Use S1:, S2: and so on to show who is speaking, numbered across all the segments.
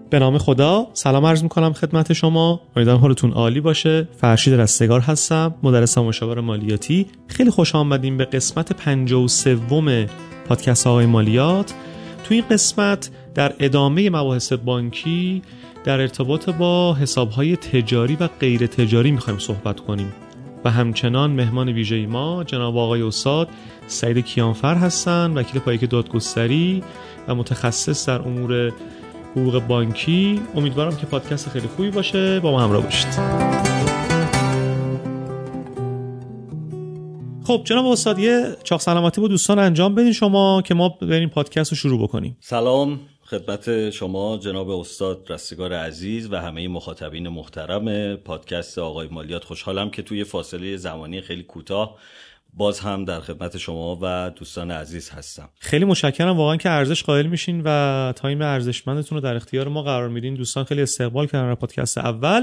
S1: به نام خدا سلام عرض میکنم خدمت شما. امیدوارم حالتون عالی باشه. فرشید رستگار هستم، مدرس و مشاور مالیاتی. خیلی خوش آمدیم به قسمت 53 پادکست آقای مالیات. تو این قسمت در ادامه مباحث بانکی در ارتباط با حسابهای تجاری و غیر تجاری میخوایم صحبت کنیم و همچنان مهمان ویژه ما جناب آقای استاد سعید کیانفر هستن، وکیل پایه دادگستری و متخصص در امور حقوق بانکی. امیدوارم که پادکست خیلی خوبی باشه، با ما همراه باشید. خب جناب استاد، یه چاق سلامتی با دوستان انجام بدین شما که ما بریم پادکست رو شروع بکنیم.
S2: سلام خدمت شما جناب استاد رستگار عزیز و همه مخاطبین محترم پادکست آقای مالیات. خوشحالم که توی فاصله زمانی خیلی کوتاه باز هم در خدمت شما و دوستان عزیز هستم.
S1: خیلی متشکرم واقعا که ارزش قائل میشین و تایم ارزشمندتون رو در اختیار ما قرار میدین. دوستان خیلی استقبال کردن پادکست اول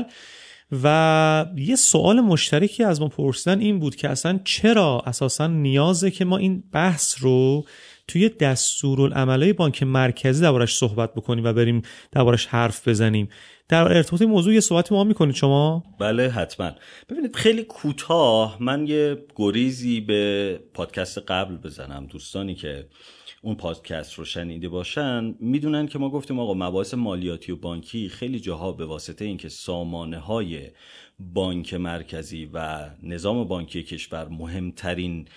S1: و یه سوال مشترکی از ما پرسیدن این بود که اصلا چرا اساسا نیازه که ما این بحث رو توی دستورالعملای بانک مرکزی دربارش صحبت بکنیم و بریم دربارش حرف بزنیم. در ارتباط این موضوع یه صحبتی ما میکنید شما؟
S2: بله حتما. ببینید خیلی کوتاه من یه گریزی به پادکست قبل بزنم. دوستانی که اون پادکست رو شنیده باشن میدونن که ما گفتیم آقا مباحث مالیاتی و بانکی خیلی جاها به واسطه اینکه سامانه‌های بانک مرکزی و نظام بانکی کشور مهمترین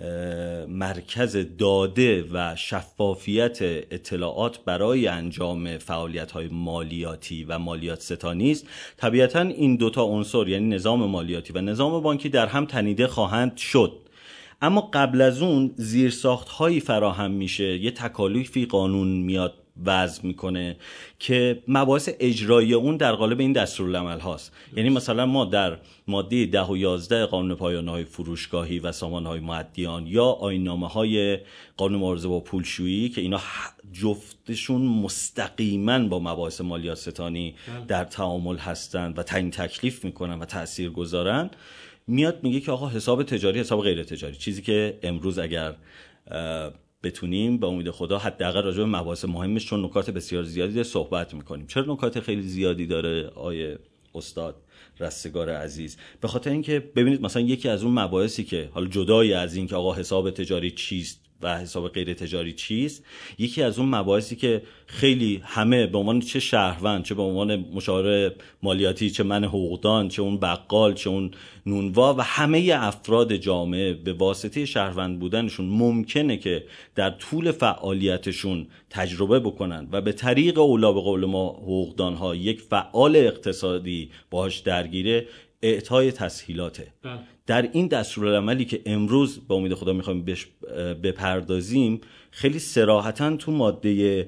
S2: مرکز داده و شفافیت اطلاعات برای انجام فعالیت‌های مالیاتی و مالیات ستانی است، طبیعتاً این دوتا عنصر یعنی نظام مالیاتی و نظام بانکی در هم تنیده خواهند شد. اما قبل از اون زیرساخت‌هایی فراهم میشه، یه تکالیفی قانون میاد وضع میکنه که مباحث اجرایی اون در قالب این دستورالعمل هاست. یعنی مثلا ما در ماده 10 و 11 قانون پایانه‌های فروشگاهی و سامانه‌های مؤدیان یا آیین‌نامه‌های قانون مبارزه با پولشویی که اینا جفتشون مستقیما با مباحث مالیات ستانی در تعامل هستند و تعیین تکلیف میکنن و تأثیر گذارن، میاد میگه که آقا حساب تجاری، حساب غیر تجاری، چیزی که امروز اگر بتونیم به امید خدا حداقل راجع به مباحث مهمش، چون نکات بسیار زیادی داره صحبت میکنیم. چرا نکات خیلی زیادی داره آیه استاد رستگار عزیز؟ به خاطر اینکه ببینید مثلا یکی از اون مباحثی که حالا جدای از این که آقا حساب تجاری چیست و حساب غیر تجاری چیست، یکی از اون مباحثی که خیلی همه به عنوان چه شهروند، چه به عنوان مشاور مالیاتی، چه من حقوقدان، چه اون بقال، چه اون نونوا و همه افراد جامعه به واسطه شهروند بودنشون ممکنه که در طول فعالیتشون تجربه بکنن و به طریق اولا به قول ما حقوقدان ها یک فعال اقتصادی باهاش درگیره، اعطای تسهیلاته. در این دستورالعملی که امروز به امید خدا میخوایم بهش بپردازیم، خیلی صراحتاً تو ماده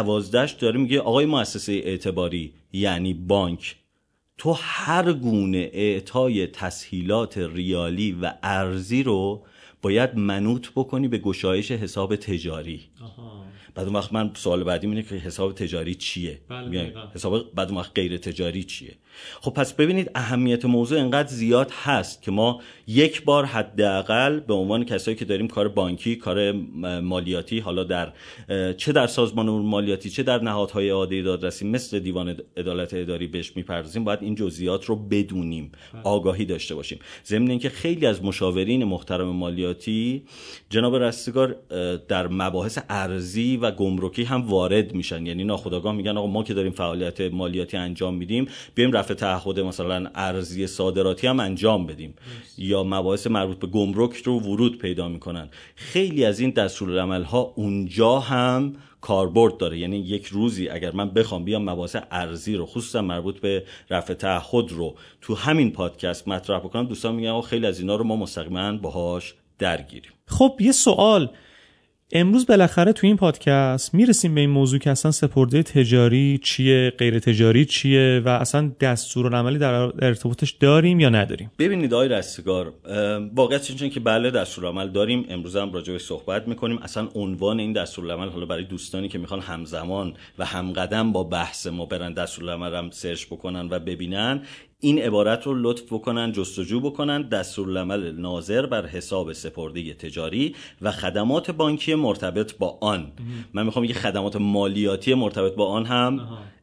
S2: 12 داره میگه آقای مؤسسه اعتباری یعنی بانک، تو هر گونه اعطای تسهیلات ریالی و ارزی رو باید منوط بکنی به گشایش حساب تجاری. بعد اون وقت من سوال بعدی اینه که حساب تجاری چیه؟ حساب بعد اون وقت غیر تجاری چیه؟ خب پس ببینید اهمیت موضوع انقدر زیاد هست که ما یک بار حداقل به عنوان کسایی که داریم کار بانکی، کار مالیاتی، حالا در چه در سازمان امور مالیاتی چه در نهادهای اعاده دادرسی مثل دیوان عدالت اداری بهش میپردازیم، باید این جزئیات رو بدونیم، آگاهی داشته باشیم. ضمن اینکه خیلی از مشاورین محترم مالیاتی جناب رستگار در مباحث ارزی و گمرکی هم وارد میشن، یعنی ناخودآگاه میگن آقا ما که داریم فعالیت مالیاتی انجام میدیم، بیایم رفع تعهد مثلا ارزی صادراتی هم انجام بدیم یا مباحث مربوط به گمرک رو ورود پیدا میکنن. خیلی از این دستورالعمل ها اونجا هم کاربرد داره. یعنی یک روزی اگر من بخوام بیام مباحث ارزی رو خصوصا مربوط به رفع تعهد رو تو همین پادکست مطرح بکنم، دوستان میگن آقا خیلی از اینا رو ما مستقیما باهاش درگیریم.
S1: خب یه سوال، امروز بالاخره تو این پادکست میرسیم به این موضوع که اصلا سپرده تجاری چیه، غیر تجاری چیه و اصلا دستورالعملی در ارتباطش داریم یا نداریم.
S2: ببینید آقای رستگار، واقعیتش اینه که بله دستورالعمل داریم، امروز هم راجع بهش صحبت میکنیم. اصلا عنوان این دستورالعمل، حالا برای دوستانی که میخوان همزمان و همقدم با بحث ما برن دستورالعمل هم سرچ بکنن و ببینن، این عبارت رو لطف بکنن جستجو بکنن: دستورالعمل ناظر بر حساب سپرده تجاری و خدمات بانکی مرتبط با آن. من میخوام یه خدمات مالیاتی مرتبط با آن هم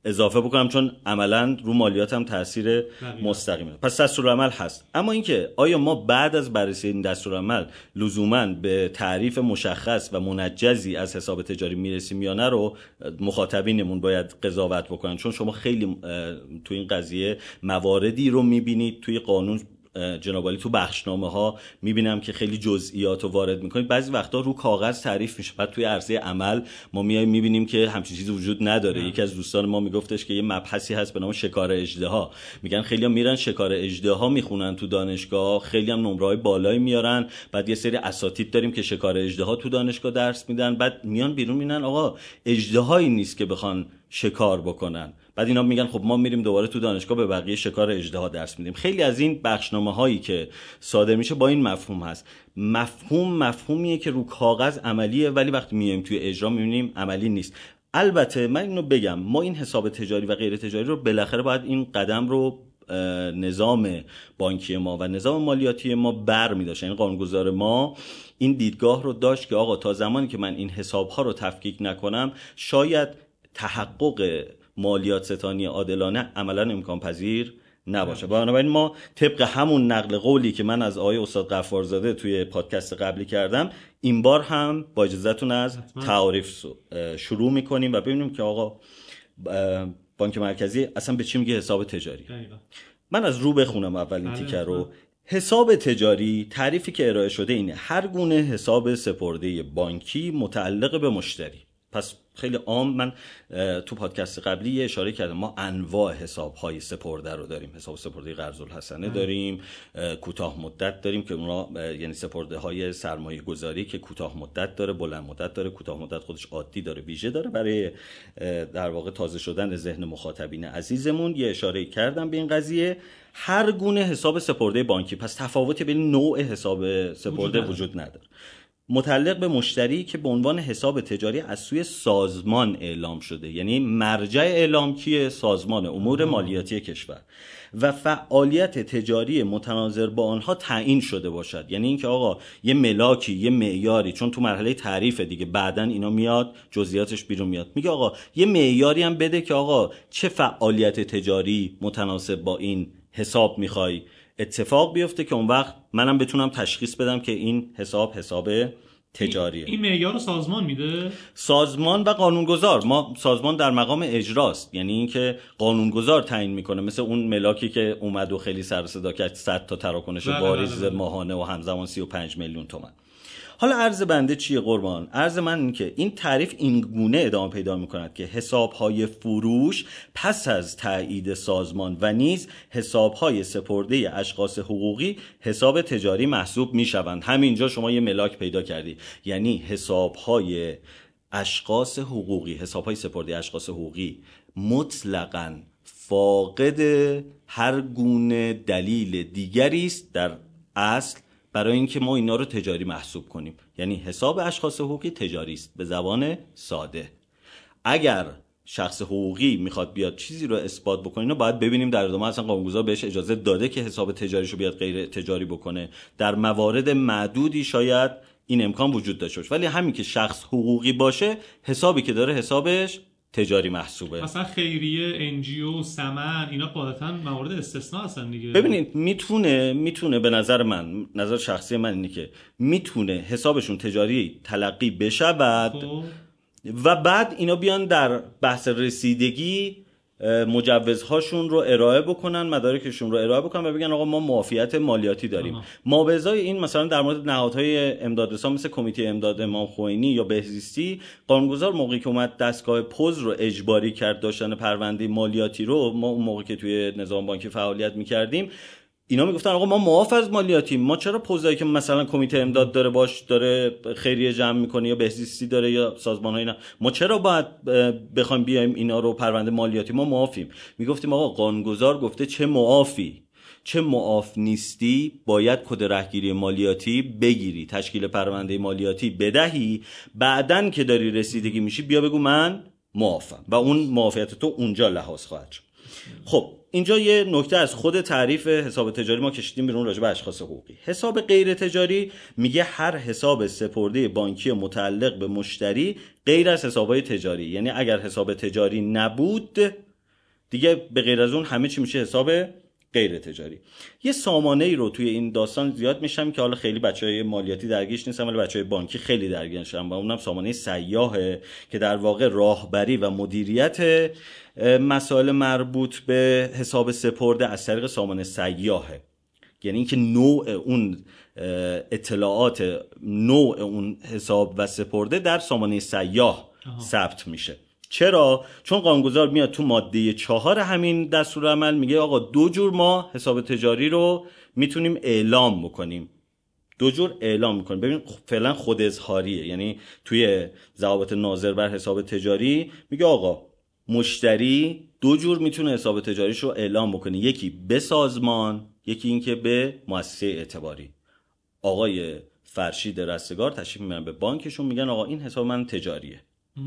S2: اضافه بکنم، چون عملاً رو مالیاتم تاثیر مستقیمه. پس دستورالعمل هست. اما اینکه آیا ما بعد از بررسی این دستورالعمل لزوماً به تعریف مشخص و منجزی از حساب تجاری میرسیم یا نه رو مخاطبینمون باید قضاوت بکنن، چون شما خیلی تو این قضیه مواردی رو میبینید توی قانون جناب عالی، تو بخشنامه ها میبینم که خیلی جزئیات رو وارد میکنید. بعضی وقتا رو کاغذ تعریف میشه، بعد توی عرصه عمل ما میایم میبینیم که همچین چیزی وجود نداره. یکی از دوستان ما میگفتش که یه مبحثی هست به نام شکار اژدها. میگن خیلی‌ها میرن شکار اژدها میخونن تو دانشگاه، خیلی هم نمره‌های بالایی میارن. بعد یه سری اساتید داریم که شکار اژدها تو دانشگاه درس میدن، بعد میان بیرون میبینن آقا اژدهایی نیست که بخوان شکار بکنن. بعد اینا میگن خب ما میریم دوباره تو دانشگاه به بقیه شکار اژدها درس میدیم. خیلی از این بخشنامه هایی که صادر میشه با این مفهوم هست. مفهومیه که رو کاغذ عملیه، ولی وقتی میایم توی اجرا میبینیم عملی نیست. البته من اینو بگم، ما این حساب تجاری و غیر تجاری رو بالاخره باید این قدم رو نظام بانکی ما و نظام مالیاتی ما برمی‌داشت. یعنی قانونگذار ما این دیدگاه رو داشت که آقا تا زمانی که من این حساب‌ها رو تفکیک نکنم، شاید تحقق مالیات ستانی عادلانه عملا امکان پذیر نباشه. بنابراین ما طبق همون نقل قولی که من از آقای استاد غفارزاده توی پادکست قبلی کردم، این بار هم با اجازهتون از تعاریف شروع میکنیم و ببینیم که آقا بانک مرکزی اصلا به چی میگه حساب تجاری. من از رو بخونم اولین تیکه رو. حساب تجاری تعریفی که ارائه شده اینه: هر گونه حساب سپرده بانکی متعلق به مشتری. پس خیلی عام، من تو پادکست قبلی یه اشاره کردم، ما انواع حساب‌های سپرده رو داریم. حساب سپرده قرض الحسنه داریم، کوتاه مدت داریم که اونا یعنی سپرده‌های سرمایه گذاری که کوتاه مدت داره، بلند مدت داره. کوتاه مدت خودش عادی داره، ویژه داره برای در واقع تازه شدن ذهن مخاطبین عزیزمون. یه اشاره کردم به این قضیه. هر گونه حساب سپرده بانکی، پس تفاوتی بین نوع حساب سپرده وجود نداره، متعلق به مشتری که به عنوان حساب تجاری از سوی سازمان اعلام شده. یعنی مرجع اعلام کیه؟ سازمان امور مالیاتی کشور. و فعالیت تجاری متناظر با آنها تعیین شده باشد. یعنی اینکه آقا یه ملاکی، یه معیاری، چون تو مرحله تعریف دیگه بعدن اینا میاد جزئیاتش بیرون میاد، میگه آقا یه معیاری هم بده که آقا چه فعالیت تجاری متناسب با این حساب میخوای اتفاق بیفته، که اون وقت منم بتونم تشخیص بدم که این حساب تجاریه.
S1: این معیار رو سازمان میده؟
S2: سازمان و قانونگذار. ما سازمان در مقام اجراست، یعنی اینکه قانونگذار تعیین میکنه. مثل اون ملاکی که اومد و خیلی سر و صدا کرد 100 تا تراکنش واریز ماهانه و همزمان 35 میلیون تومان. حالا عرض بنده چیه قربان؟ عرض من این که این تعریف این گونه ادامه پیدا می‌کند که حساب‌های فروش پس از تایید سازمان و نیز حساب‌های سپرده اشخاص حقوقی حساب تجاری محسوب می‌شوند. همینجا شما یه ملاک پیدا کردی، یعنی حساب‌های اشخاص حقوقی، حساب‌های سپرده اشخاص حقوقی مطلقاً فاقد هر گونه دلیل دیگری است در اصل برای اینکه ما اینا رو تجاری محسوب کنیم. یعنی حساب اشخاص حقوقی تجاری است به زبان ساده. اگر شخص حقوقی میخواد بیاد چیزی رو اثبات بکنه، اینا باید ببینیم در ادامه اصلا قانونگذار بهش اجازه داده که حساب تجاریشو بیاد غیر تجاری بکنه. در موارد معدودی شاید این امکان وجود داشته باشه، ولی همین که شخص حقوقی باشه، حسابی که داره حسابش تجاری محسوبه.
S1: مثلا خیریه، NGO، سمن، اینا قاعدتاً موارد استثناء هستن دیگه.
S2: ببینید میتونه به نظر من، نظر شخصی من اینه که میتونه حسابشون تجاری تلقی بشود و بعد اینا بیان در بحث رسیدگی مجوزهاشون رو ارائه بکنن، مدارکشون رو ارائه بکنن و بگن آقا ما معافیت مالیاتی داریم. ما به ازای این مثلا در مورد نهادهای امدادرسان مثل کمیته امداد امام خمینی یا بهزیستی، قانونگذار موقعی که اومد دستگاه پوز رو اجباری کرد داشتن پرونده مالیاتی رو، ما اون موقع که توی نظام بانکی فعالیت می‌کردیم، اینا میگفتن آقا ما معاف از مالیاتیم، ما چرا پوزایی که مثلا کمیته امداد داره باش داره خیریه جمع میکنه یا بهزیستی داره یا سازمان‌ها اینا، ما چرا باید بخوایم بیایم اینا رو پرونده مالیاتی؟ ما معافیم. میگفتیم آقا قانونگذار گفته چه معافی، چه معاف نیستی، باید کد رهگیری مالیاتی بگیری، تشکیل پرونده مالیاتی بدهی، بعدن که داری رسیدگی میشی بیا بگو من معافم و اون معافیت تو اونجا لحاظ خواهد شد. خب اینجا یه نکته از خود تعریف حساب تجاری ما کشیدیم بیرون راجع به اشخاص حقوقی. حساب غیر تجاری میگه هر حساب سپرده بانکی متعلق به مشتری غیر از حسابهای تجاری. یعنی اگر حساب تجاری نبود دیگه به غیر از اون همه چی میشه حساب غیر تجاری. یه سامانه‌ای رو توی این داستان زیاد میشم که حالا خیلی بچهای مالیاتی درگیرش نیستن ولی بچهای بانکی خیلی درگیرشن و اونم سامانه سیاحه که در واقع راهبری و مدیریت مسائل مربوط به حساب سپرده از طریق سامانه سیاحه. یعنی اینکه نوع اون اطلاعات، نوع اون حساب و سپرده در سامانه سیاح ثبت میشه. چرا؟ چون قانونگذار میاد تو ماده 4 همین دستور عمل میگه آقا 2 جور ما حساب تجاری رو میتونیم اعلام بکنیم. 2 جور اعلام میکنیم. ببین فعلا خود اظهاریه، یعنی توی ضوابط ناظر بر حساب تجاری میگه آقا مشتری 2 جور میتونه حساب تجاریش رو اعلام بکنه، یکی به سازمان، یکی اینکه به مؤسسه اعتباری. آقای فرشید رستگار تشریف میبرن به بانکشون میگن آقا این حساب من تجاریه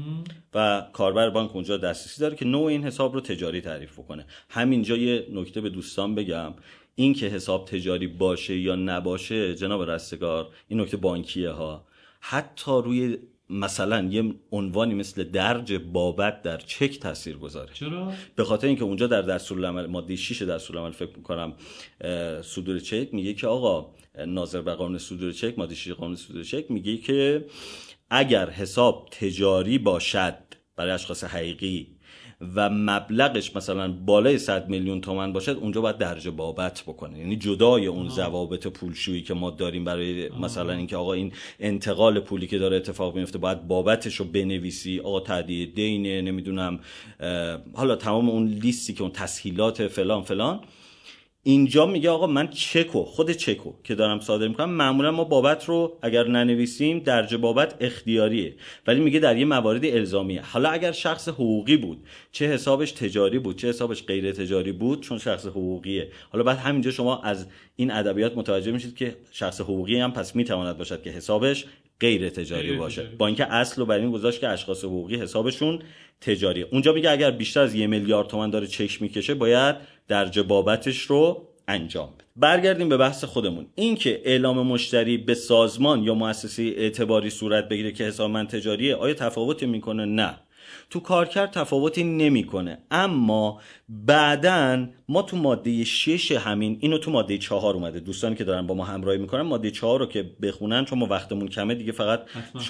S2: و کاربر بانک اونجا دسترسی داره که نوع این حساب رو تجاری تعریف کنه. همینجا یه نکته به دوستان بگم، این که حساب تجاری باشه یا نباشه جناب رستگار، این نکته بانکیه ها، حتی روی مثلا یه عنوانی مثل درج بابت در چک تاثیر گذاره.
S1: چرا؟
S2: به خاطر اینکه اونجا در دستورالعمل ماده 6 دستورالعمل فکر می‌کنم صدور چک میگه که آقا ناظر بر قانون صدور چک، ماده 6 قانون صدور چک میگه که اگر حساب تجاری باشد برای اشخاص حقیقی و مبلغش مثلا بالای 100 میلیون تومان باشد اونجا باید درج بابت بکنه، یعنی جدای اون ضوابط پولشویی که ما داریم برای مثلا اینکه آقا این انتقال پولی که داره اتفاق میفته باید بابتش رو بنویسی، آقا تادیه دینه، نمیدونم حالا تمام اون لیستی که اون تسهیلات فلان فلان. اینجا میگه آقا من خود چکو که دارم صادر میکنم معمولا ما بابت رو اگر ننویسیم درج بابت اختیاریه، ولی میگه در یه موارد الزامیه. حالا اگر شخص حقوقی بود، چه حسابش تجاری بود چه حسابش غیر تجاری بود، چون شخص حقوقیه، حالا بعد همینجا شما از این ادبیات متوجه میشید که شخص حقوقی هم پس میتواند باشد که حسابش غیر تجاری باشه، با اینکه اصل رو بر این گذاشت که اشخاص حقوقی حسابشون تجاریه. اونجا میگه اگر بیشتر از 1 میلیارد تومان داره چک میکشه باید درج بابتش رو انجام بده. برگردیم به بحث خودمون. این که اعلام مشتری به سازمان یا مؤسسه اعتباری صورت بگیره که حساب من تجاریه، آیا تفاوتی میکنه؟ نه، تو کارکرد تفاوتی نمیکنه. اما بعدن ما تو ماده 6 همین اینو تو ماده 4 اومده، دوستانی که دارن با ما همراهی میکنن ماده 4 رو که بخونن چون ما وقتمون کمه دیگه فقط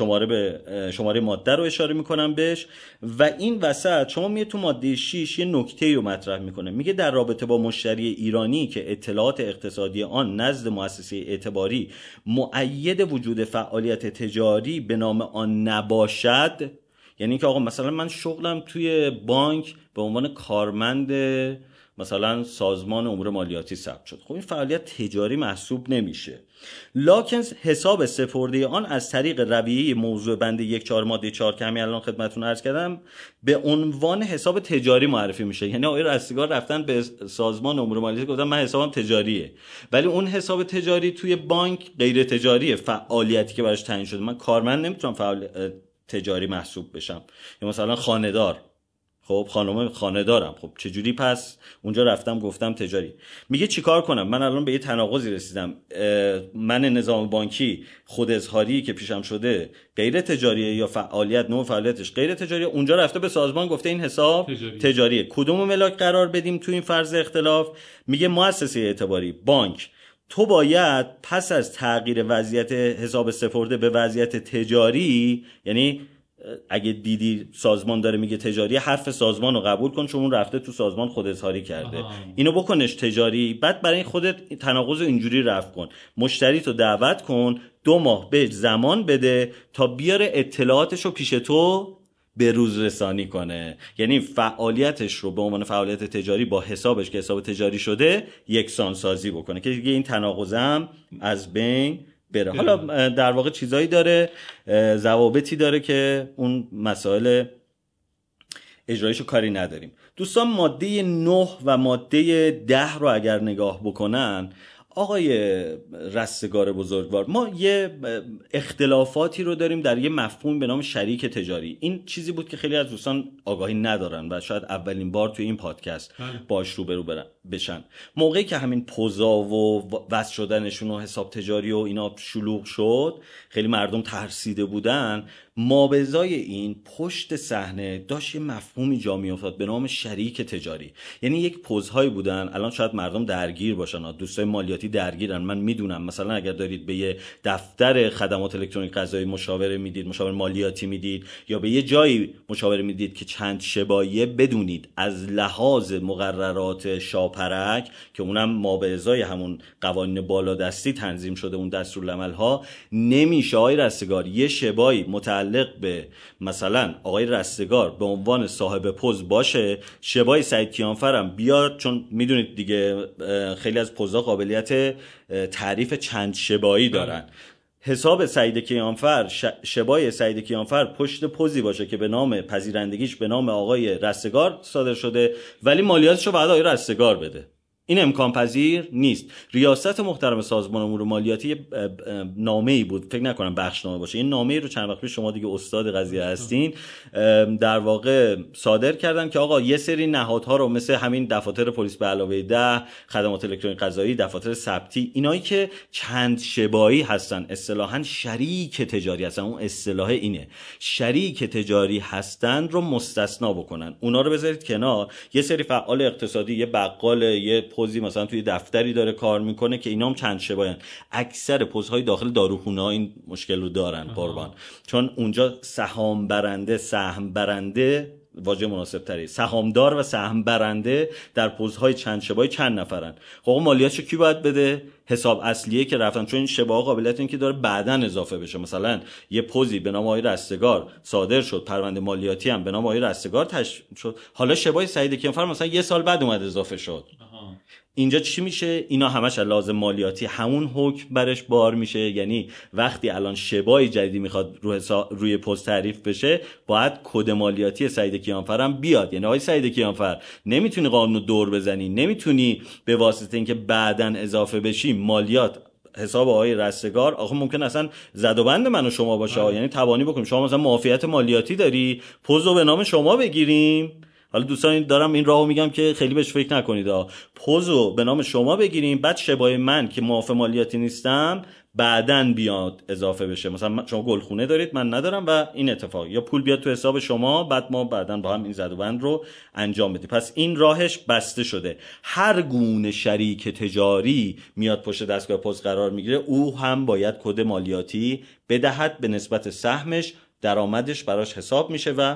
S2: شماره ماده رو اشاره میکنم بهش. و این وسط شما میگه تو ماده 6 یه نکته رو مطرح میکنه، میگه در رابطه با مشتری ایرانی که اطلاعات اقتصادی آن نزد مؤسسه اعتباری مؤید وجود فعالیت تجاری به نام آن نباشد، یعنی که آقا مثلا من شغلم توی بانک به عنوان کارمند مثلا سازمان امور مالیاتی ثبت شد، خب این فعالیت تجاری محسوب نمیشه، لکن حساب سپرده آن از طریق رویه موضوع بند 1.4 ماده 4 که همین الان خدمتتون عرض کردم به عنوان حساب تجاری معرفی میشه. یعنی آقای رستگار رفتن به سازمان امور مالیاتی گفتن من حسابم تجاریه، ولی اون حساب تجاری توی بانک غیر تجاریه، فعالیتی که براش تعیین شده. من کارمند نمیتونم فعال تجاری محسوب بشم، یا مثلا خانه‌دار، خب خانم خانه‌دارم، خب چجوری پس اونجا رفتم گفتم تجاری؟ میگه چیکار کنم؟ من الان به یه تناقضی رسیدم، من نظام بانکی خود اظهاری که پیشم شده غیر تجاریه یا فعالیت نوع فعالیتش غیر تجاریه، اونجا رفته به سازمان گفته این حساب تجاریه. کدوم ملاک قرار بدیم تو این فرض اختلاف؟ میگه مؤسسه اعتباری، بانک، تو باید پس از تغییر وضعیت حساب سپرده به وضعیت تجاری، یعنی اگه دیدی سازمان داره میگه تجاری، حرف سازمان رو قبول کن چون اون رفته تو سازمان خود اظهاری کرده، اینو بکنش تجاری. بعد برای خودت تناقض اینجوری رفع کن، مشتری تو دعوت کن 2 ماه به زمان بده تا بیاره اطلاعاتش رو پیش تو به روز رسانی کنه، یعنی فعالیتش رو به عنوان فعالیت تجاری با حسابش که حساب تجاری شده یکسان سازی بکنه که دیگه این تناقضم از بین بره. حالا در واقع چیزایی داره، ضوابطی داره که اون مسائل اجرایشو کاری نداریم. دوستان ماده 9 و ماده 10 رو اگر نگاه بکنن، آقای رستگار بزرگوار، ما یه اختلافاتی رو داریم در یه مفهوم به نام شریک تجاری. این چیزی بود که خیلی از دوستان آگاهی ندارن و شاید اولین بار توی این پادکست باش روبرو برن. بشن. موقعی که همین پوزا و وصل شدنشون و حساب تجاری و اینا شلوغ شد، خیلی مردم ترسیده بودن، ما به ازای این پشت صحنه داشت یه مفهومی جا میافتاد به نام شریک تجاری. یعنی یک پوزهایی بودن، الان شاید مردم درگیر باشن، دوستای مالیاتی درگیرن، من میدونم. مثلا اگر دارید به یه دفتر خدمات الکترونیک قضایی مشاوره میدید، مشاور مالیاتی میدید، یا به یه جایی مشاوره میدید که چند شبایه، بدونید از لحاظ مقررات شاپرک که اونم ما به ازای همون قوانین بالادستی تنظیم شده، اون دستورالعمل‌ها، نمیشه آقای رستگار یه شبایی متعلق به مثلا آقای رستگار به عنوان صاحب پوز باشه، شبای سعید کیانفرم بیاد، چون میدونید دیگه خیلی از پوزها قابلیت تعریف چند شبایی دارن. حساب سعید کیانفر، شبای سعید کیانفر پشت پوزی باشه که به نام پذیرندگیش به نام آقای رستگار صادر شده، ولی مالیاتشو بعد آقای رستگار بده. این امکان پذیر نیست. ریاست محترم سازمان امور مالیاتی نامه‌ای بود، فکر نکنم بخشنامه باشه، این نامه‌ای رو چند وقت پیش، شما دیگه استاد قضیه هستین، در واقع صادر کردن که آقا یه سری نهادها رو مثل همین دفاتر پلیس به علاوه 10، خدمات الکترونیک قضایی، دفاتر ثبتی، اینایی که چند شبایی هستن، اصطلاحاً شریک تجاری هستن، اون اصطلاح اینه، شریک تجاری هستن رو مستثنا بکنن، اونا رو بذارید کنار. یه سری فعال اقتصادی، یه بقال، یه پوزی مثلا توی دفتری داره کار میکنه که اینا هم چند شباین. اکثر پوزهای داخل داروخونه ها این مشکل رو دارن قربان، چون اونجا سهام برنده واژه مناسب تری، سهامدار و سهم برنده در پوزهای چند شبایی چند نفرن. خب مالیاتشو کی باید بده؟ حساب اصلیه که رفتن، چون این شباها قابلیت این که داره بعدن اضافه بشه. مثلا یه پوزی به نام آقای رستگار صادر شد، پرونده مالیاتی هم به نام آقای رستگار شد، حالا شبای سعید کیانفر مثلا یه سال بعد اومد اضافه شد. اینجا چی میشه؟ اینا همش لازم مالیاتی همون حکم برش بار میشه. یعنی وقتی الان شبای جدیدی میخواد روی پست تعریف بشه، باید کد مالیاتی سعید کیانفر هم بیاد. یعنی آقای سعید کیانفر نمیتونی قانونو دور بزنی، نمیتونی به واسطه اینکه بعدن اضافه بشی مالیات حساب آقای رستگار، آخه ممکن اصلا زد و بند من و شما باشه. یعنی توانی بکنیم شما مثلا معافیت مالیاتی داری، پوزو به نام شما بگیریم. حالا دوستان دارم این راهو میگم که خیلی بهش فکر نکنید، پوزو به نام شما بگیریم، بعد شبای من که معاف مالیاتی نیستم بعدن بیاد اضافه بشه. مثلا شما گلخونه دارید من ندارم و این اتفاق، یا پول بیاد تو حساب شما، بعد ما بعدن با هم این زد و بند رو انجام بدیم. پس این راهش بسته شده. هر گونه شریک تجاری میاد پشت دستگاه پست قرار میگیره، او هم باید کد مالیاتی بدهد، به نسبت سهمش درآمدش براش حساب میشه و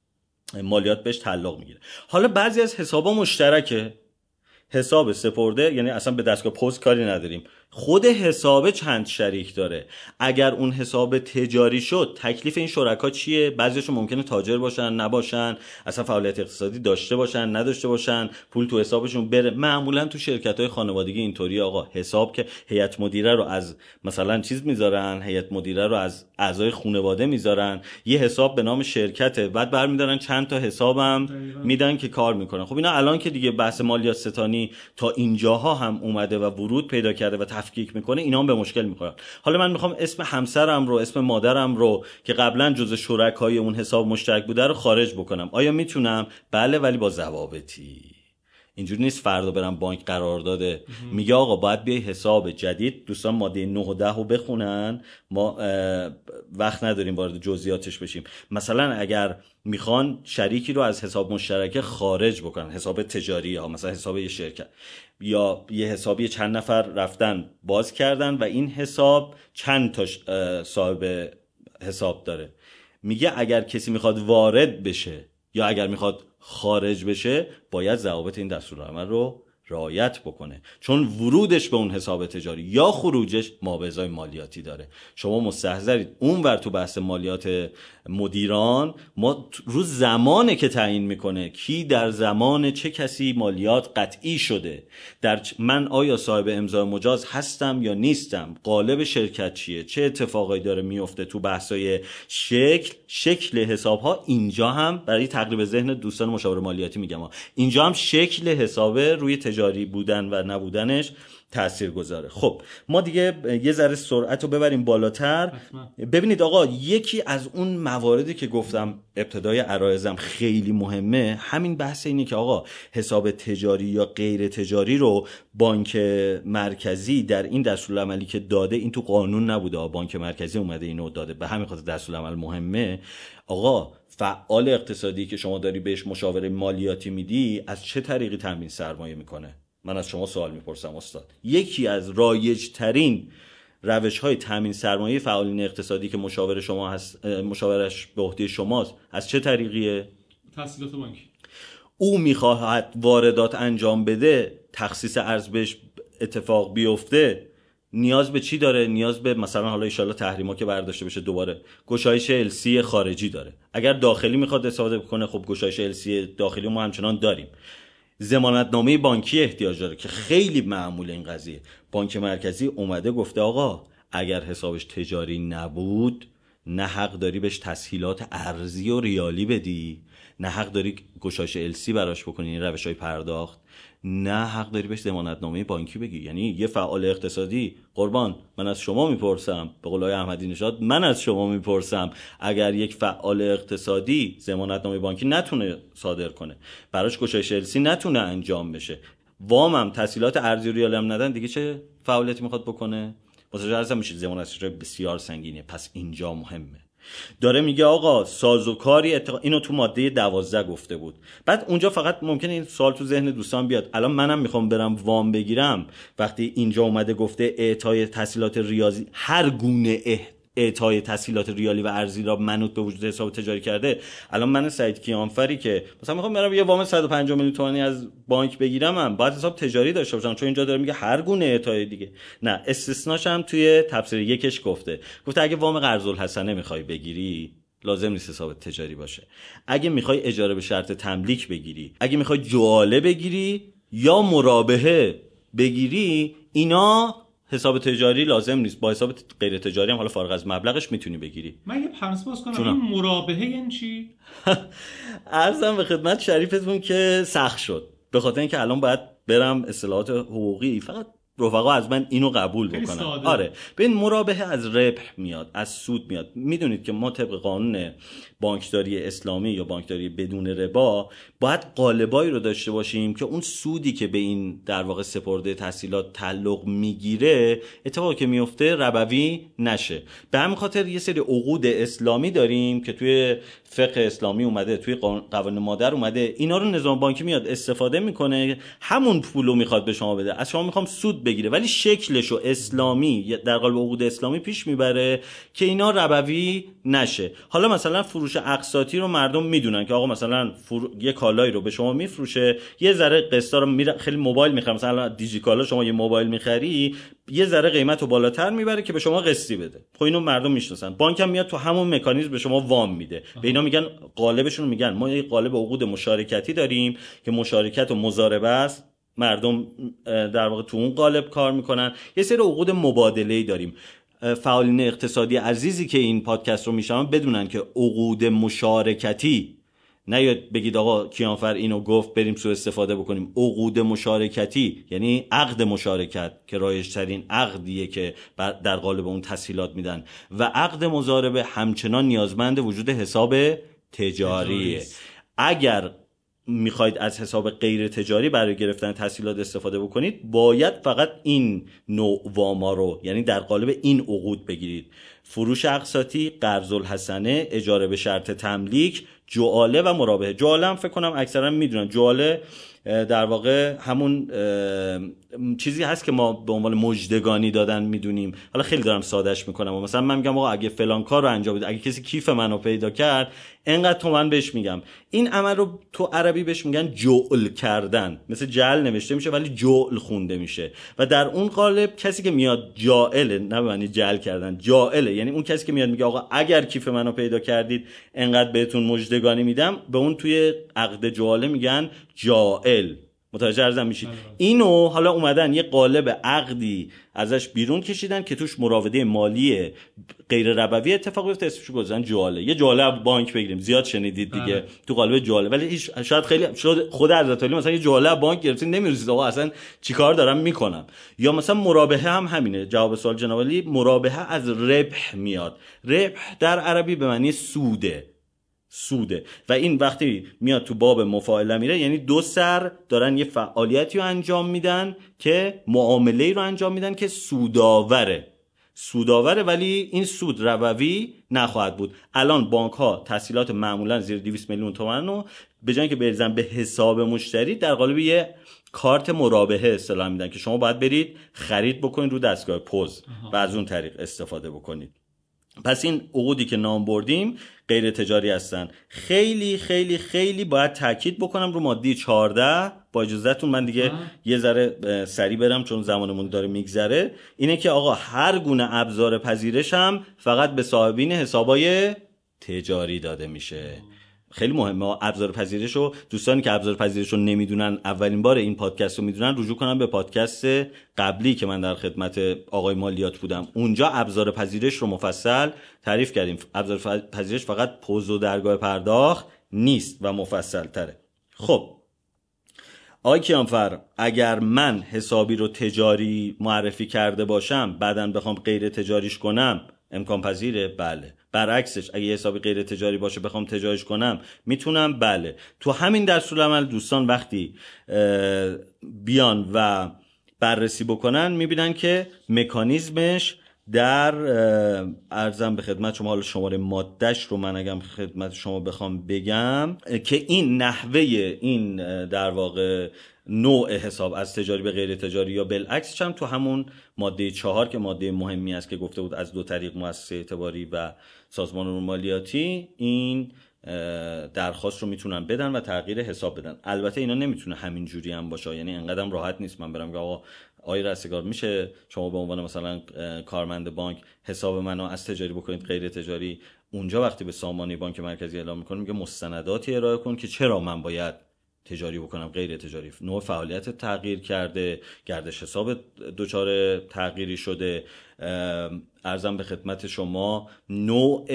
S2: مالیات بهش تعلق میگیره. حالا بعضی از حسابا مشترکه، حساب سپرده، یعنی اصلا به دستگاه پست کاری نداریم، خود حساب چند شریک داره. اگر اون حساب تجاری شد، تکلیف این شرکا چیه؟ بعضیشون ممکنه تاجر باشن، نباشن، اصلا فعالیت اقتصادی داشته باشن، نداشته باشن، پول تو حسابشون بره. معمولا تو شرکت‌های خانوادگی اینطوری آقا، حساب که هیئت مدیره رو از مثلا چیز میذارن، هیئت مدیره رو از اعضای خانواده میذارن، یه حساب به نام شرکته، بعد برمی‌دارن چند تا حسابم میدن که کار میکنن. خب اینا الان که دیگه بحث مالیات ستانی تا اینجاها هم اومده و ورود پیدا کرده و تفکیک میکنه، اینا هم به مشکل میخورن. حالا من میخوام اسم همسرم رو، اسم مادرم رو که قبلا جزء شرکای اون حساب مشترک بوده رو خارج بکنم. آیا میتونم؟ بله، ولی با ضوابطی. اینجوری نیست فردا برم بانک قرارداد میگه آقا باید بیای حساب جدید. دوستان ماده 9 و 10 رو بخونن، ما وقت نداریم وارد جزئیاتش بشیم. مثلا اگر میخوان شریکی رو از حساب مشترک خارج بکنن، حساب تجاری ها، مثلا حساب یه شرکت یا یه حسابی چند نفر رفتن باز کردن و این حساب چند تا صاحب حساب داره، میگه اگر کسی میخواد وارد بشه یا اگر میخواد خارج بشه، باید ضوابط این دستورالعمل رو رعایت بکنه، چون ورودش به اون حساب تجاری یا خروجش مابعضای مالیاتی داره. شما مستحضرید اونور تو بحث مالیات مدیران، ما رو زمانه که تعیین میکنه کی در زمان چه کسی مالیات قطعی شده، من آیا صاحب امضای مجاز هستم یا نیستم، قالب شرکت چیه، چه اتفاقایی داره میفته تو بحثای شکل حساب ها. اینجا هم برای تقریب ذهن دوستان مشاور مالیاتی میگم، اینجا هم شکل حساب روی تجاری بودن و نبودنش تاثیرگذاره. خب ما دیگه یه ذره سرعت رو ببریم بالاتر. ببینید آقا، یکی از اون مواردی که گفتم ابتدای عرایزم خیلی مهمه، همین بحث اینه که آقا حساب تجاری یا غیر تجاری رو بانک مرکزی در این دستورالعملی که داده، این تو قانون نبوده، بانک مرکزی اومده اینو داده، به همین خاطر دستورالعمل مهمه. آقا فعال اقتصادی که شما داری بهش مشاوره مالیاتی میدی، از چه طریقی تامین سرمایه میکنه؟ من از شما سوال میپرسم استاد. یکی از رایج ترین روش های تامین سرمایه فعالین اقتصادی که مشاور شما هست، مشاورش به عهده شماست، از چه طریقیه؟
S1: تسهیلات بانکی.
S2: او میخواهد واردات انجام بده، تخصیص ارز بهش اتفاق بیفته، نیاز به چی داره؟ نیاز به مثلا حالا ان شاءالله تحریما که برداشته بشه دوباره گشایش LC خارجی داره. اگر داخلی میخواد استفاده بکنه، خب گشایش LC داخلی ما همچنان داریم. ضمانتنامه بانکی احتیاج داره که خیلی معمول این قضیه. بانک مرکزی اومده گفته آقا اگر حسابش تجاری نبود، نه حق داری بهش تسهیلات ارزی و ریالی بدی، نه حق داری گشایش LC براش بکنی، این روش‌های پرداخت، نه حق داری بهش ضمانتنامه بانکی بگی. یعنی یه فعال اقتصادی، قربان من از شما میپرسم، به قول آقای احمدی نژاد من از شما میپرسم، اگر یک فعال اقتصادی ضمانتنامه بانکی نتونه صادر کنه، براش گشایش LC نتونه انجام بشه، وامم تسهیلات ارزی و ریالی هم ندن، دیگه چه فعالیتی میخواد بکنه؟ متوجه هستم میشه ضمانتش بسیار سنگینه. پس اینجا مهمه. داره میگه آقا سازوکاری اینو تو ماده 12 گفته بود. بعد اونجا فقط ممکنه این سوال تو ذهن دوستان بیاد، الان منم میخوام برم وام بگیرم، وقتی اینجا اومده گفته اعطای تسهیلات ریاضی، هر گونه اعطای تسهیلات ریالی و ارزی را منوط به وجود حساب تجاری کرده، الان من سعید کیانفری که مثلا میخوام برم یه وام 150 میلیون تومانی از بانک بگیرم، من باید حساب تجاری داشته باشم، چون اینجا داره میگه هر گونه اعطای دیگه. نه، استثناش هم توی تفسیر یکش گفته اگه وام قرض الحسنه میخوای بگیری لازم نیست حساب تجاری باشه. اگه میخوای اجاره به شرط تملیک بگیری، اگه میخوای جواله بگیری یا مرابحه بگیری، اینا حساب تجاری لازم نیست. با حساب غیر تجاری هم حالا فارغ از مبلغش میتونی بگیری.
S1: من یه پرانتز باز کنم، این مرابحه یعنی چی؟
S2: عرضم به خدمت شریفتون که سخت شد، به خاطر اینکه الان باید برم اصطلاحات حقوقی، فقط رفقا از من اینو قبول بکنن. آره، ببین مرابحه از ربح میاد، از سود میاد. میدونید که ما طبق قانون بانکداری اسلامی یا بانکداری بدون ربا باید قالبایی رو داشته باشیم که اون سودی که به این در واقع سپرده تسهیلات تعلق میگیره، اتفاقی که میفته ربوی نشه. به همین خاطر یه سری عقود اسلامی داریم که توی فقه اسلامی اومده، توی قوانین مادر اومده، اینا رو نظام بانکی میاد استفاده میکنه، همون پولو میخواد به شما بده، از شما میخوام سود بگیره، ولی شکلشو اسلامی در قالب عقود اسلامی پیش میبره که اینا ربوی نشه. حالا مثلا فروش اقساطی رو مردم میدونن که آقا مثلا یه کالایی رو به شما میفروشه، یه ذره قسطا رو خیلی موبایل میخره، مثلا دیجیکالا شما یه موبایل میخری، یه ذره قیمتو بالاتر میبره که به شما قسطی بده. خب اینو مردم میشناسن. بانک هم میاد تو همون مکانیزم به شما وام میده. به اینا میگن، قالبشون میگن ما یه قالب عقود مشارکتی داریم که مشارکت و مضاربه است، مردم در واقع تو اون قالب کار میکنن. یه سری عقود مبادله‌ای داریم. فعالین اقتصادی عزیزی که این پادکست رو میشنون بدونن که عقود مشارکتی، نه بگید آقا کیانفر اینو گفت بریم سوء استفاده بکنیم. عقود مشارکتی یعنی عقد مشارکت که رایج‌ترین عقدیه که در قالب اون تسهیلات میدن، و عقد مضاربه همچنان نیازمند وجود حساب تجاریه. اگر میخواید از حساب غیر تجاری برای گرفتن تسهیلات استفاده بکنید، باید فقط این نوع واما رو، یعنی در قالب این عقود بگیرید: فروش اقساطی، قرض الحسنه، اجاره به شرط تملیک، جواله و مرابحه. جواله هم فکر کنم اکثرا میدونن. جواله در واقع همون چیزی هست که ما به عنوان مژدگانی دادن میدونیم. حالا خیلی دارم سادهش میکنم، مثلا من میگم آقا اگه فلان کار رو انجام بده، اگه کسی کیف منو پیدا کرد، اینقدر تومن بهش میگم. این عمل رو تو عربی بهش میگن جعل کردن، مثل جعل نوشته میشه ولی جعل خونده میشه. و در اون قالب کسی که میاد جاعله، نه معنی جعل کردن، جاعله یعنی اون کسی که میاد میگه آقا اگر کیف منو پیدا کردید اینقدر بهتون مژدگانی میدم، به اون توی عقد جعاله میگن جاعل. متوجه ارزم میشید؟ اینو حالا اومدن یه قالب عقدی ازش بیرون کشیدن که توش مراوده مالی غیر ربوی اتفاق بیفته، اسمش رو گذاشتن جواله. یه جواله بانک بگیریم، زیاد شنیدید دیگه تو قالب جواله، ولی شاید خیلی خود حضرت علی مثلا یه جواله بانک گرفتین نمی‌رسید آقا اصلا چیکار دارم میکنم. یا مثلا مرابحه هم همینه. جواب سوال جناب علی، مرابحه از ربح میاد. ربح در عربی به معنی سوده و این وقتی میاد تو باب مفاعله میره یعنی دو سر دارن یه فعالیتی رو انجام میدن که معامله‌ای رو انجام میدن که سودآوره، ولی این سود ربوی نخواهد بود. الان بانک ها تسهیلات معمولا زیر 200 میلیون تومان رو به جای اینکه بریزن به حساب مشتری در قالب یه کارت مرابحه اصطلاح میدن که شما باید برید خرید بکنید رو دستگاه پوز و از اون طریق استفاده بکنید. پس این عقودی که نام بردیم غیر تجاری هستن. خیلی خیلی خیلی باید تاکید بکنم رو ماده 14. با اجازهتون من دیگه یه ذره سریع برم چون زمانمون داره میگذره. اینه که آقا هر گونه ابزار پذیرش هم فقط به صاحبین حسابای تجاری داده میشه. خیلی مهمه ابزار پذیرش رو. دوستانی که ابزار پذیرش رو نمیدونن، اولین بار این پادکست رو میدونن، رجوع کنن به پادکست قبلی که من در خدمت آقای مالیات بودم. اونجا ابزار پذیرش رو مفصل تعریف کردیم. ابزار پذیرش فقط پوز و درگاه پرداخت نیست و مفصل تره. خب آقای کیانفر، اگر من حسابی رو تجاری معرفی کرده باشم بعداً بخوام غیر تجاریش کنم امکان پذیره؟ بله. برعکسش اگه حسابی غیر تجاری باشه بخوام تجاریش کنم میتونم؟ بله. تو همین دستورالعمل دوستان وقتی بیان و بررسی بکنن میبینن که مکانیزمش در ارزم به خدمت شما، حالا شماره مادهش رو من اگه خدمت شما بخوام بگم که این نحوه این در واقع نوع حساب از تجاری به غیر تجاری یا بالعکسش هم تو همون ماده 4 که ماده مهمی است که گفته بود از دو طریق مؤسسه اعتباری و سازمان امور مالیاتی این درخواست رو میتونن بدن و تغییر حساب بدن. البته اینا نمیتونه همین جوری هم باشه، یعنی انقدرم راحت نیست من برم که آقا آقای رستگار میشه شما به عنوان مثلا کارمند بانک حساب منو از تجاری بکنید غیر تجاری. اونجا وقتی به سامانه بانک مرکزی اعلام میکنه میگه مستنداتی ارائه کن که چرا من باید تجاری بکنم غیر تجاری. نوع فعالیت تغییر کرده، گردش حساب دچار تغییری شده، ارزم به خدمت شما نوع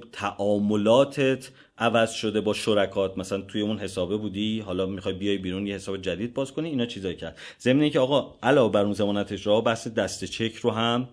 S2: تعاملاتت عوض شده با شرکات، مثلا توی اون حسابه بودی حالا میخوای بیای بیرون یه حساب جدید باز کنی، اینا چیزایی کرد. ضمن اینکه آقا علاوه بر اون ضمانت اجرا بحث دست چک رو هم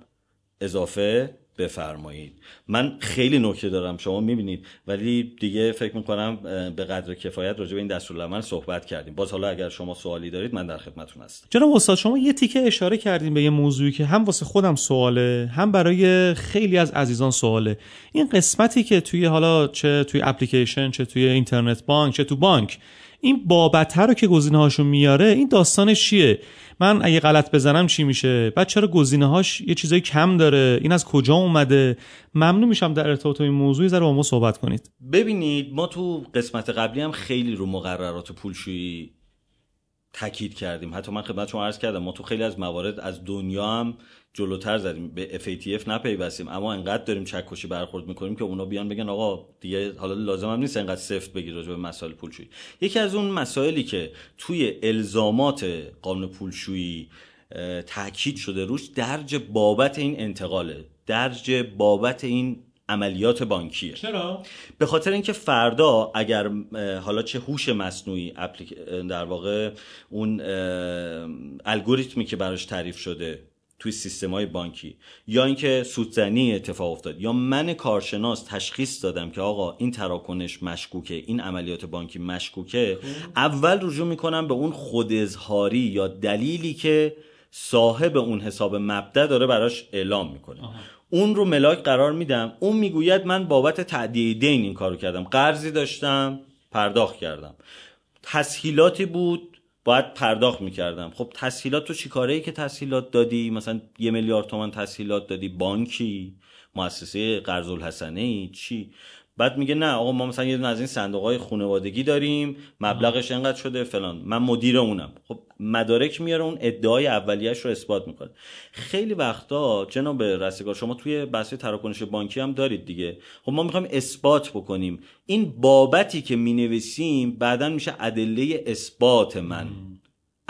S2: اضافه بفرمایید. من خیلی نکته دارم شما میبینید، ولی دیگه فکر میکنم به قدر کفایت راجع به این دستورالعمل صحبت کردیم. باز حالا اگر شما سوالی دارید من در خدمتتون هستم.
S1: جناب استاد شما یه تیکه اشاره کردیم به یه موضوعی که هم واسه خودم سواله هم برای خیلی از عزیزان سواله. این قسمتی که توی حالا چه توی اپلیکیشن چه توی اینترنت بانک چه تو بانک این بابت رو که گزینه‌هاشون میاره این داستانش چیه؟ من اگه غلط بزنم چی میشه؟ بعد چرا گزینه‌هاش یه چیزای کم داره؟ این از کجا اومده؟ ممنون میشم در ارتباط با این موضوع ذره با ما صحبت کنید.
S2: ببینید ما تو قسمت قبلی هم خیلی رو مقررات پولشویی تاکید کردیم. حتی من خدمت شما عرض کردم ما تو خیلی از موارد از دنیا هم جلوتر زدیم، به FATF نپیوستیم، اما انقدر داریم چکشی برخورد میکنیم که اونا بیان بگن آقا دیگه حالا لازم هم نیست انقدر سفت بگیر راجع به مسائل پولشویی. یکی از اون مسائلی که توی الزامات قانون پولشویی تاکید شده روش درج بابت این انتقاله، درج بابت این عملیات بانکیه.
S1: چرا؟
S2: به خاطر اینکه فردا اگر حالا چه هوش مصنوعی در واقع اون الگوریتمی که براش تعریف شده توی سیستم‌های بانکی یا اینکه سودزنی اتفاق افتاد یا من کارشناس تشخیص دادم که آقا این تراکنش مشکوکه، این عملیات بانکی مشکوکه، اول رجوع میکنم به اون خوداظهاری یا دلیلی که صاحب اون حساب مبدأ داره براش اعلام میکنه. اون رو ملاک قرار میدم. اون میگوید من بابت تأدیه دین این کارو کردم، قرضی داشتم پرداخت کردم، تسهیلاتی بود باید پرداخت میکردم. خب تسهیلات تو چی کاره ای که تسهیلات دادی؟ مثلا 1 میلیارد تومان تسهیلات دادی، بانکی، مؤسسه قرض الحسنه ای، چی؟ بعد میگه نه آقا ما مثلا یه دونه از این صندوق‌های خانوادگی داریم مبلغش اینقدر شده فلان، من مدیر اونم. خب مدارک میاره اون ادعای اولیه‌اش رو اثبات میکنه. خیلی وقتا جناب رستگار شما توی بحث تراکنش بانکی هم دارید دیگه. خب ما میخوایم اثبات بکنیم این بابتی که مینویسیم بعداً میشه ادله اثبات من.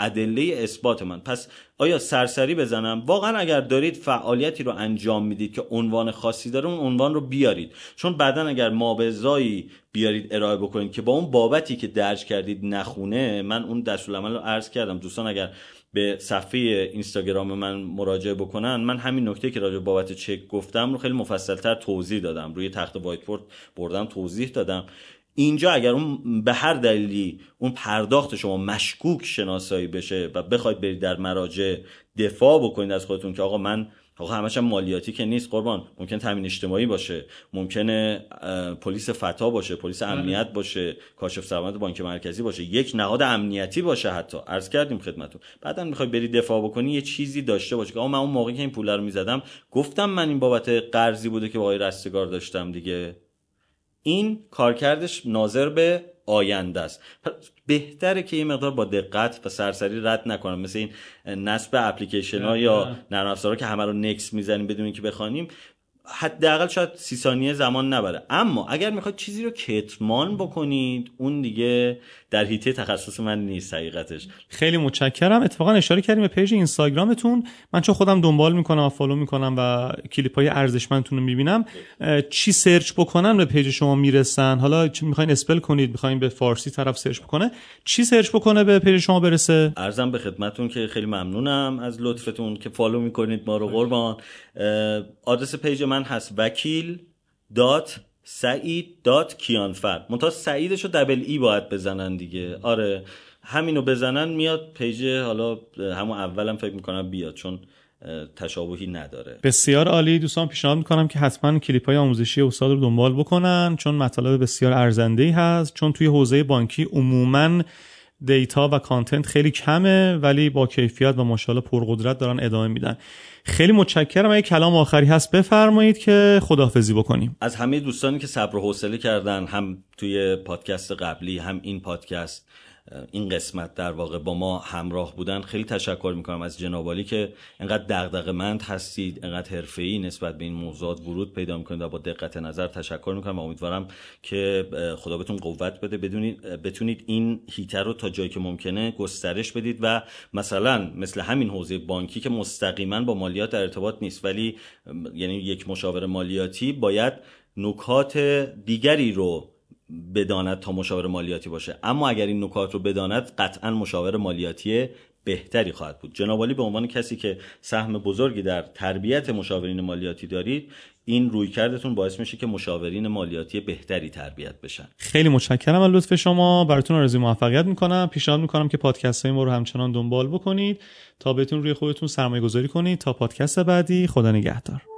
S2: ادله اثبات من. پس آیا سرسری بزنم؟ واقعا اگر دارید فعالیتی رو انجام میدید که عنوان خاصی داره، اون عنوان رو بیارید، چون بعدن اگر مابزایی بیارید ارائه بکنید که با اون بابتی که درج کردید نخونه. من اون دستورالعمل رو عرض کردم، دوستان اگر به صفحه اینستاگرام من مراجعه بکنن، من همین نکته که راجع به بابت چک گفتم رو خیلی مفصل‌تر توضیح دادم، روی تخت وایت بورد بردم توضیح دادم. اینجا اگر اون به هر دلیلی اون پرداخت شما مشکوک شناسایی بشه و بخواید برید در مراجع دفاع بکنید از خودتون که آقا همش هم مالیاتی که نیست قربان، ممکن تامین اجتماعی باشه، ممکنه پلیس فتا باشه، پلیس امنیت باشه، کاشف سلامت بانک مرکزی باشه، یک نهاد امنیتی باشه، حتی عرض کردیم خدمتتون. بعدن میخوای بری دفاع بکنی یه چیزی داشته باشه که آقا من اون موقعی که این پولا رو میزدم گفتم من این بابت قرضی بوده که با آقای رستگار داشتم دیگه. این کارکردش ناظر به آینده است. بهتره که یه مقدار با دقت و سرسری رد نکنم، مثل این نصب اپلیکیشن ها یا نرم افزارها که همه رو نکس میزنیم بدون اینکه بخوانیم. حداقل شاید 30 ثانیه زمان نبره. اما اگر میخواید چیزی رو کتمان بکنید، اون دیگه در حیطه تخصص من نیست حقیقتش.
S1: خیلی متشکرم. اتفاقا اشاره کردیم به پیج اینستاگرامتون. من چون خودم دنبال میکنم و فالو میکنم و کلیپ‌های ارزشمندتون رو میبینم، چی سرچ بکنن به پیج شما میرسن؟ حالا میخواین اسپل کنید، میخواین به فارسی طرف سرچ بکنه، چی سرچ بکنه به پیج شما برسه؟
S2: عرضم به خدمتتون که خیلی ممنونم از لطفتون که فالو میکنید ما رو قربان. آدرس پیج من هست wakil.said.kianfar. منتها سعیدشو دبل ای باید بزنن دیگه. آره همینو بزنن میاد پیج. حالا همون اولم فکر میکنم بیاد چون تشابهی نداره.
S1: بسیار عالی. دوستان پیشنهاد میکنم که حتما کلیپ‌های آموزشی استاد رو دنبال بکنن، چون مطالب بسیار ارزنده‌ای هست. چون توی حوزه بانکی عموماً دیتا و کانتنت خیلی کمه، ولی با کیفیت و ماشاءالله پرقدرت دارن ادامه میدن. خیلی متشکرم. اگه کلام آخری هست بفرمایید که خداحافظی بکنیم.
S2: از همه دوستانی که صبر و حوصله کردن، هم توی پادکست قبلی هم این پادکست، این قسمت در واقع با ما همراه بودن، خیلی تشکر میکنم از جناب عالی که انقدر دغدغه‌مند هستید، انقدر حرفه‌ای نسبت به این موضوعات ورود پیدا میکنید و با دقت نظر تشکر میکنم و امیدوارم که خدا بهتون قوت بده بتونید این هیته رو تا جایی که ممکنه گسترش بدید و مثلا مثل همین حوزه بانکی که مستقیما با مالیات در ارتباط نیست، ولی یعنی یک مشاور مالیاتی باید نکات دیگری رو بداند تا مشاور مالیاتی باشه، اما اگر این نکات رو بداند قطعا مشاور مالیاتی بهتری خواهد بود. جناب عالی به عنوان کسی که سهم بزرگی در تربیت مشاورین مالیاتی دارید، این رویکردتون باعث میشه که مشاورین مالیاتی بهتری تربیت بشن.
S1: خیلی متشکرم از لطف شما. براتون آرزوی موفقیت میکنم. پیشنهاد میکنم که پادکست های ما رو همچنان دنبال بکنید تا بهتون روی خودتون سرمایه‌گذاری کنید. تا پادکست بعدی، خدا نگهدار.